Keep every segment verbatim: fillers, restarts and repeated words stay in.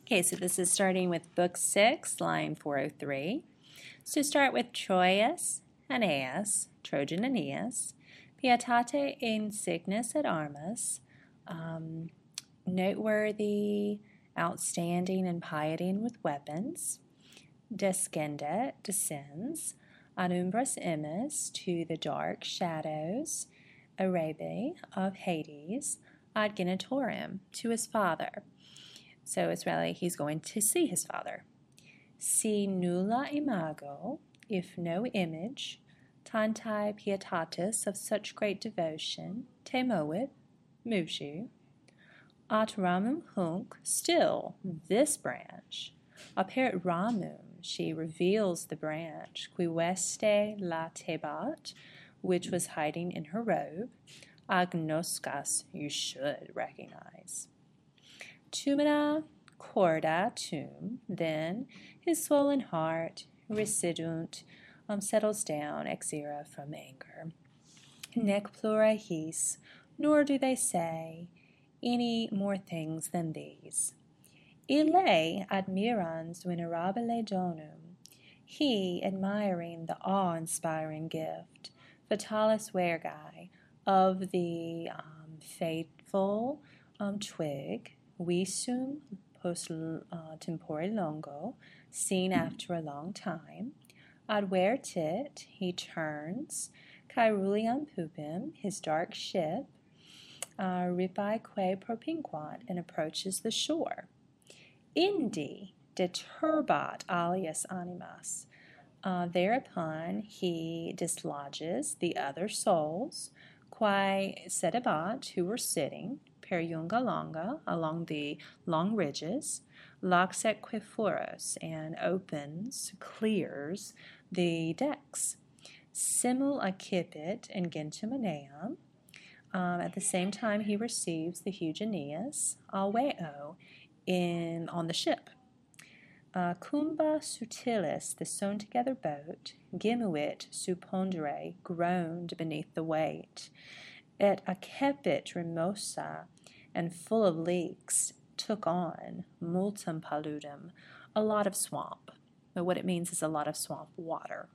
Okay, so this is starting with Book six, line four oh three. So start with Troius, Aeneas, Trojan Aeneas, Pietate insignis et armas, um, noteworthy, outstanding, and piety with weapons. Descendet, descends, ad umbras imis, to the dark shadows, Arabe, of Hades, ad genitorium, to his father. So it's really he's going to see his father. Si nulla imago, if no image, tantae pietatis, of such great devotion, te movit, moves you. At ramum hunc, still this branch. Apert ramum, she reveals the branch, qui veste latebat, which was hiding in her robe. Agnoscas, you should recognize. Tumina corda tum, then his swollen heart, residunt, um, settles down, exira, from anger. Nec plura his, nor do they say any more things than these. Ille admirans venerabile donum, he admiring the awe-inspiring gift, fatalis vergae, of the um, faithful um, twig, visum post uh, tempore longo, seen after a long time, ad vertit, he turns, caeruleam pupim, his dark ship, uh, ripae quae propinquant, and approaches the shore. Indi deturbat alias animas, uh, thereupon he dislodges the other souls, quae sedebat, who were sitting, per junga longa, along the long ridges, laxet quiforos, and opens, clears the decks. Simul accipit in gentum Aeneam. Um, at the same time, he receives the huge Aeneas, alveo, in on the ship. Uh, cumba sutilis, the sewn-together boat, gimuit suppondere, groaned beneath the weight. Et accepit remosa, and full of leaks, took on, multum paludum, a lot of swamp. But what it means is a lot of swamp water.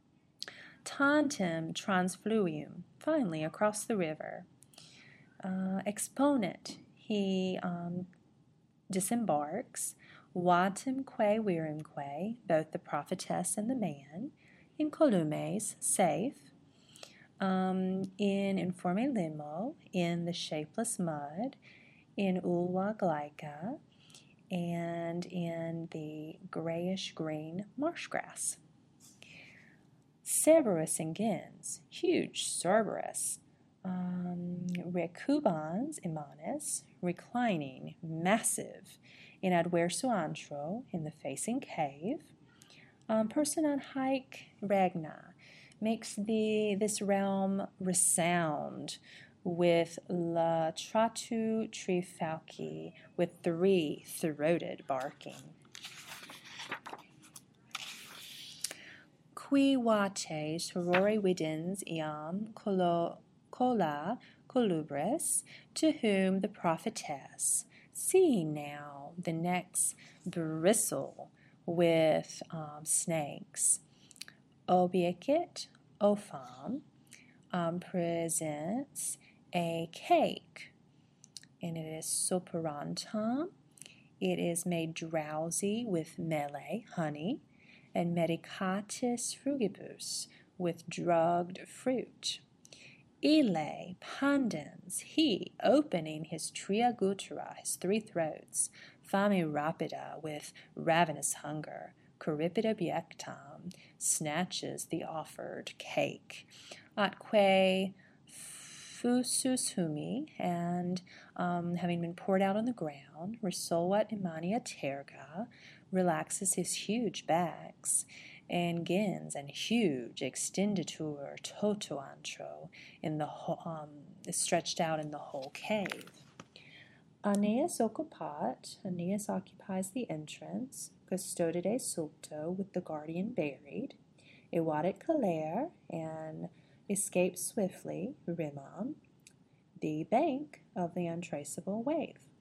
Tantem transfluvium, finally across the river. Uh, exponent, he um, disembarks, vatem quae virimque, both the prophetess and the man, in columes, safe, um, in informe limo, in the shapeless mud, in ulva glyca, and in the grayish-green marsh grass. Cerberus ingens, huge Cerberus, um, recubans imanes, reclining, massive, in adversu antro, in the facing cave. Um, personan haec regna, makes the this realm resound with la tratu trifalci, with three throated barking. Qui vate sorore videns iam colo, cola colubris, to whom the prophetess, seeing now the necks bristle with um, snakes, obiecit ofam, um, presents a cake, and it is soperantum. It is made drowsy with mele, honey, and medicatis frugibus, with drugged fruit. Ille pandens, he, opening his tria guttura, his three throats, fami rapida, with ravenous hunger, corripida biectam, snatches the offered cake, atque fusus humi, and um, having been poured out on the ground, resolvat imania terga, relaxes his huge backs, and gins and huge extenditur toto antro, in the um, stretched out in the whole cave. Aeneas occupat, Aeneas occupies the entrance, custodide subto, with the guardian buried, evadet calere, and escapes swiftly, rimam, the bank of the untraceable wave.